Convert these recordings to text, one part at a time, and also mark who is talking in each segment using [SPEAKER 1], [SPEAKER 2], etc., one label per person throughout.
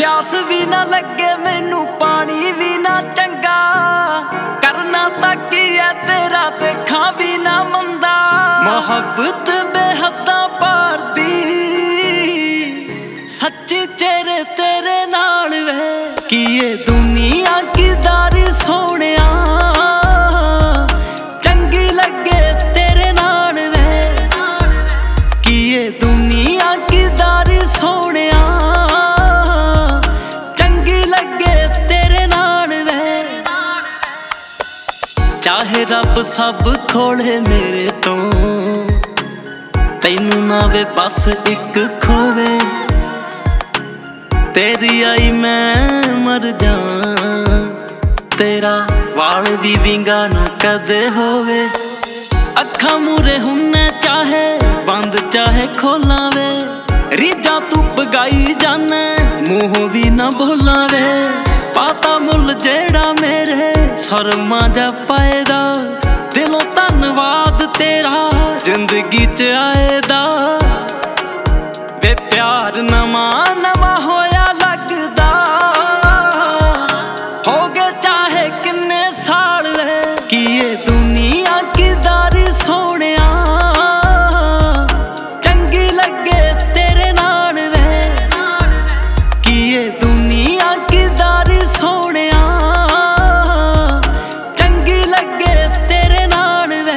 [SPEAKER 1] ਪਿਆਸ ਵੀ ਨਾ ਲੱਗੇ ਮੈਨੂੰ, ਪਾਣੀ ਵੀ ਨਾ ਚੰਗਾ, ਕਰਨਾ ਤਾਂ ਕੀ ਐ ਤੇਰਾ, ਦੇਖਾਂ ਵੀ ਨਾ ਮੰਦਾ। ਮੁਹੱਬਤ ਬੇਹੱਦਾਂ ਪਾਰ ਦੀ, ਸੱਚੀ ਚਿਹਰੇ ਤੇਰੇ ਨਾਲ ਵੇ। ਕੀ ਇਹ ਦੁਨੀਆ ਕਿਦਾਰੀ ਸੋਹਣਿਆ, ਚੰਗੀ ਲੱਗੇ ਤੇਰੇ ਨਾਲ ਵੇ। ਕੀ ਇਹ ਦੁਨੀਆ ਕਿਦਾਰੀ ਸੋਹਣਿਆ, ਚੰਗੀ ਲੱਗੇ ਤੇਰੇ ਨਾਲ ਵੇ। ਚਾਹੇ ਰੱਬ ਸਭ ਖੋਲੇ ਮੇਰੇ ਤੋਂ, ਤੈਨੂੰ ਨਾ ਵੇ ਬਸ ਇੱਕ ਖੋਵੇ। ਤੇਰੀ ਆਈ ਮੈਂ ਮਰ ਜਾ, ਤੇਰਾ ਵਾਲ ਵੀ ਵਿੰਗਾ ਨਾ ਕਦੇ ਹੋਵੇ। ਅੱਖਾਂ ਮੂਰੇ ਹੁੰਨੇ ਚਾਹੇ ਬੰਦ ਚਾਹੇ ਖੋਲਾਂ ਵੇ, ਰੀਝਾਂ ਤੂੰ ਪਗਾਈ ਜਾਨੇ ਮੂੰਹ ਵੀ ਨਾ ਬੋਲਾਂ ਵੇ। ਪਾਤਾ ਮੁੱਲ ਜਿਹੜਾ ਮੇਰੇ ਸਰਮਾ ਜਾ ਪਾਏਦਾ, ਦਿਲੋਂ ਧੰਨਵਾਦ ਤੇਰਾ ਜ਼ਿੰਦਗੀ ਚ ਆਏ ਦਾ। ਵੇ ਪਿਆਰ ਨਵਾਂ ਨਵਾਂ ਹੋਇਆ ਲੱਗਦਾ, ਹੋ ਗਏ ਚਾਹੇ ਕਿੰਨੇ ਸਾਲ ਵੇ। ਕੀ ਇਹ ਦੁਨੀਆ ਕਿਦਾਰੀ ਸੋਹਣਿਆ, ਚੰਗੀ ਲੱਗੇ ਤੇਰੇ ਨਾਲ ਵੇ। ਕੀ ਇਹ ਦੁਨੀਆ ਕਿਦਾਰੀ ਸੋਹਣਿਆ, ਚੰਗੀ ਲੱਗੇ ਤੇਰੇ ਨਾਲ ਵੇ।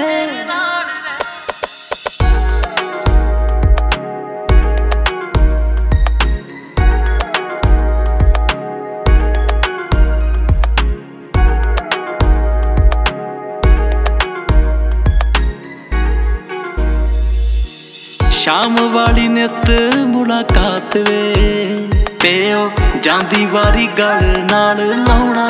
[SPEAKER 1] ਸ਼ਾਮ ਵਾਲੀ ਨਿੱਤ ਮੁਲਾਕਾਤ ਵੇ, ਤੇ ਉਹ ਜਾਂਦੀ ਵਾਰੀ ਗੱਲ ਨਾਲ ਲਾਉਣਾ।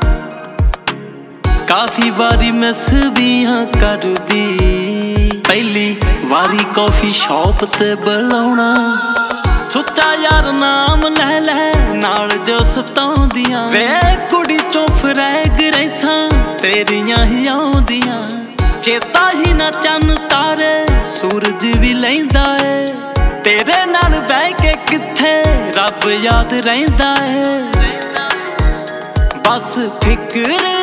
[SPEAKER 1] ਕਾਫੀ ਵਾਰੀ ਮਿਸ ਵੀ ਹਾਂ ਕਰਦੀ, ਪਹਿਲੀ ਵਾਰੀ ਕਾਫੀ ਸ਼ੌਪ ਤੇ ਬੁਲਾਉਣਾ। ਸੁੱਚਾ ਯਾਰ ਨਾਮ ਲੈ ਲੈ ਨਾਲ ਜੋ ਸਤਾਉਂਦੀਆਂ, ਵੇ ਕੁੜੀ ਚੋਂ ਫਰੈਗ ਰੈਸਾਂ ਤੇਰੀਆਂ ਹੀ ਆਉਂਦੀਆਂ। ਚੇਤਾ ਹੀ ਨਾ ਚੰਨ ਤਾਰੇ ਸੂਰਜ ਵੀ ਲੈਂਦਾ ਏ, ਤੇਰੇ ਨਾਲ ਬਹਿ ਕੇ ਕਿੱਥੇ ਰੱਬ ਯਾਦ ਰਹਿੰਦਾ ਏ। ਬਸ ਫਿਕਰ